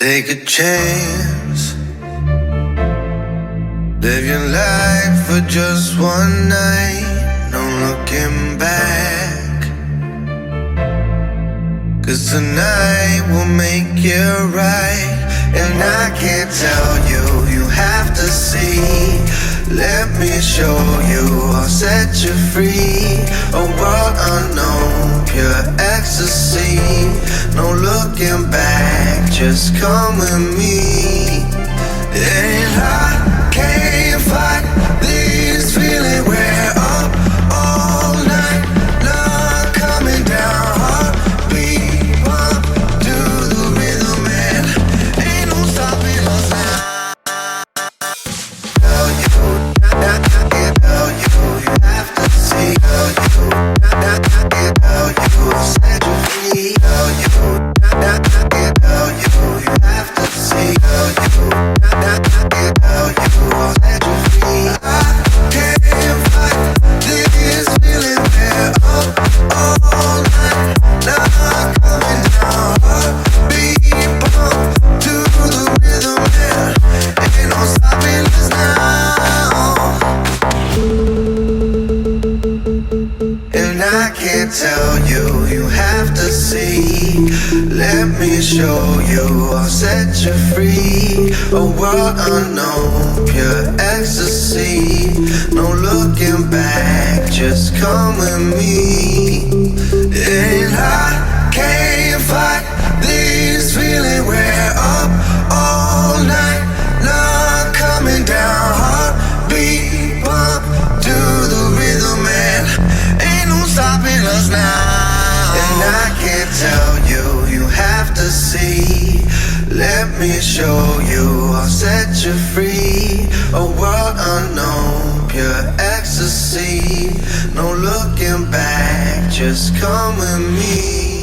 Take a chance, live your life for just one night, no looking back. 'Cause tonight will make it right. And I can't tell you, you have to see. Let me show you, I'll set you free. A world unknown, pure ecstasy. No looking back, just come with me. And I can't fight this feeling. We're up all night, love coming down, heartbeat pump to the rhythm, and ain't no stopping us now. Tell you, I can't tell you, you have to see. Tell you, I can't tell you, I'll set you free. Tell you, I can't tell you, you have to see. Tell you, I can't tell you, I'll set you free. I can't fight this feeling. We're up all night, love coming down, heartbeat pump to the rhythm, and ain't no stopping us now. And I can't tell you, you have to see. Let me show you, I'll set you free. A world unknown, pure ecstasy. No looking back, just come with me. And I can't fight this feeling. We're up all night, love coming down, heartbeat pump to the rhythm, and ain't no stopping us now. And I can't tell you, you have to see. Let me show you, I'll set you free. A world unknown, pure ecstasy. No looking back, just come with me.